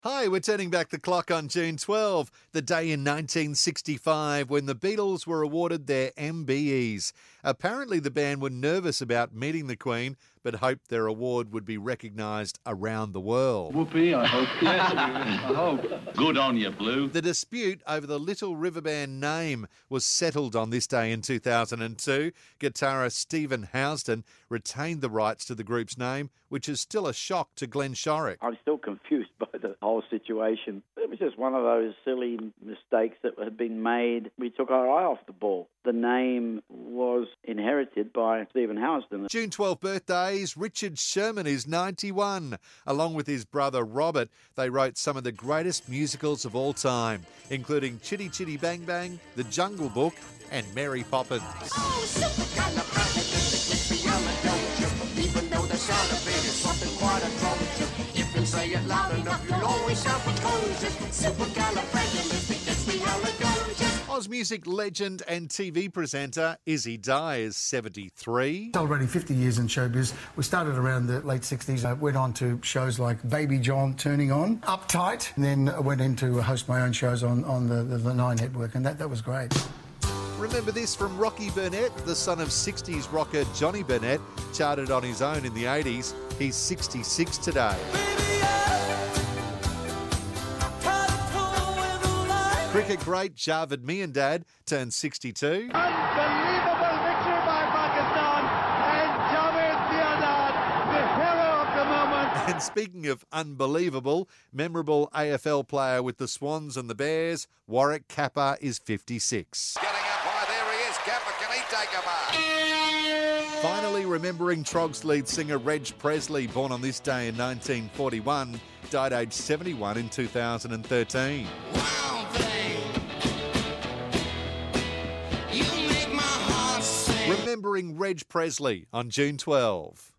Hi, we're turning back the clock on June 12, the day in 1965 when the Beatles were awarded their MBEs. Apparently the band were nervous about meeting the Queen, but hoped their award would be recognised around the world. Whoopee, I hope. Yes, I hope. Good on you, Blue. The dispute over the Little River Band name was settled on this day in 2002. Guitarist Stephen Housden retained the rights to the group's name, which is still a shock to Glenn Shorrock. I'm still confused by the whole situation. It was just one of those silly mistakes that had been made. We took our eye off the ball. The name was inherited by Stephen Housden. June 12 birthdays, Richard Sherman is 91. Along with his brother Robert, they wrote some of the greatest musicals of all time, including Chitty Chitty Bang Bang, The Jungle Book and Mary Poppins. Oh, supercalifragilisticexpialidocious. Even though the sound of it is something quite atrocious. If you say it loud enough, you'll always sound precocious. Supercalifragilisticexpialidocious. Oz music legend and TV presenter Izzy Dye is 73. Already 50 years in showbiz. We started around the late 60s. I went on to shows like Baby John Turning On, Uptight, and then I went in to host my own shows on the Nine Network, and that was great. Remember this from Rocky Burnett, the son of 60s rocker Johnny Burnett, charted on his own in the 80s. He's 66 today. Cricket great Javed Miandad turned 62. Unbelievable victory by Pakistan and Javed Miandad, the hero of the moment. And speaking of unbelievable, memorable AFL player with the Swans and the Bears, Warwick Capper is 56. Getting up high, there he is. Capper, can he take a mark? Finally, remembering Trog's lead singer Reg Presley, born on this day in 1941, died aged 71 in 2013. Remembering Reg Presley on June 12.